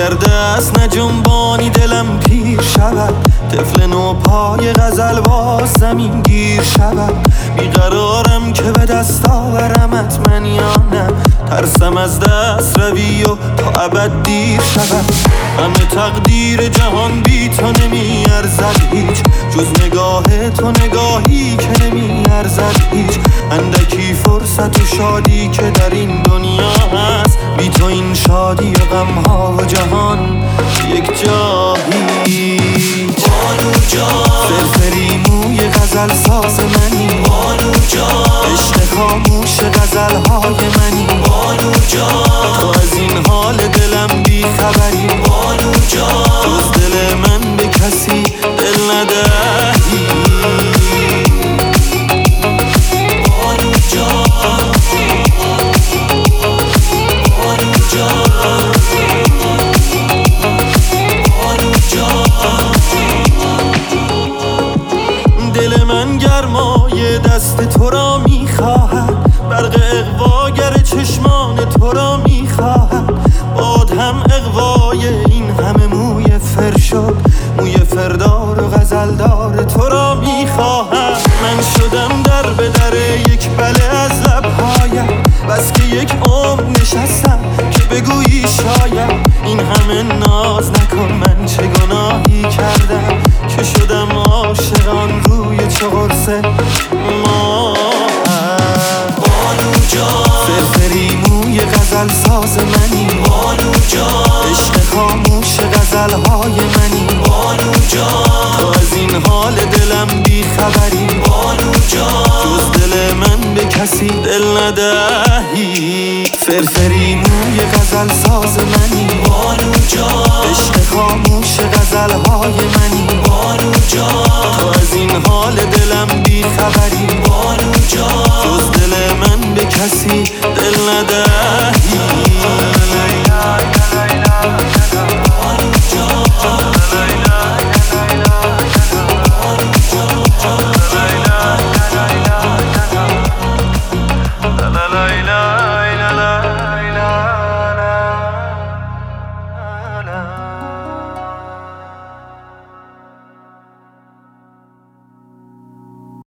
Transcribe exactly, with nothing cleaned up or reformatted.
اگر دست نجنبانی دلم پیر شود، طفل نو پای غزل باز زمین گیر شود. بیقرارم که به دست آورمت من یا نه، ترسم از دست روی و تا ابد دیر شود. همه تقدیر جهان بی تو نمی ارزد هیچ، جز نگاه تو نگاهی که نمی ارزد هیچ. اندکی فرصت و شادی که در این دنیا هست، بی تو این شادی و غمها و جهان یک جایی. بانو جان فرفری موی غزل ساز منی، بانو جان عشق خاموش غزل های منی. بانو جان تو از این حال دلم بی خبری، بانو جان جز دل من به کسی دل ندهی. بانو جان بانو جان بانو جان. دل من گرمای دست تو را میخواهد، برق اغواگر چشمان تو را میخواهد. باد هم اغوای این همه موی فر شد، موی فردار و غزلدار تو را میخواهد. من شدم در به در یک بله از لبهایم، بس که یک عمر نشستم که بگویی شاید. این همه ناز نکن، من چه گناهی کردم که شدم عاشقان روی چه قرص ما. بانو جان فرفری موی غزل ساز منی، بانو جان عشق خاموش غزل های منی. بانو جان تو از این حال دلم بی خبری، بانو جان جز دل من به کسی دل ندهی. فرفری موی غزل ساز منی، بانو جان عشق خاموش غزل های منی. بانو جان تو از این حال دلم بی خبری، بانو جان جز دل من به کسی دل ندهی.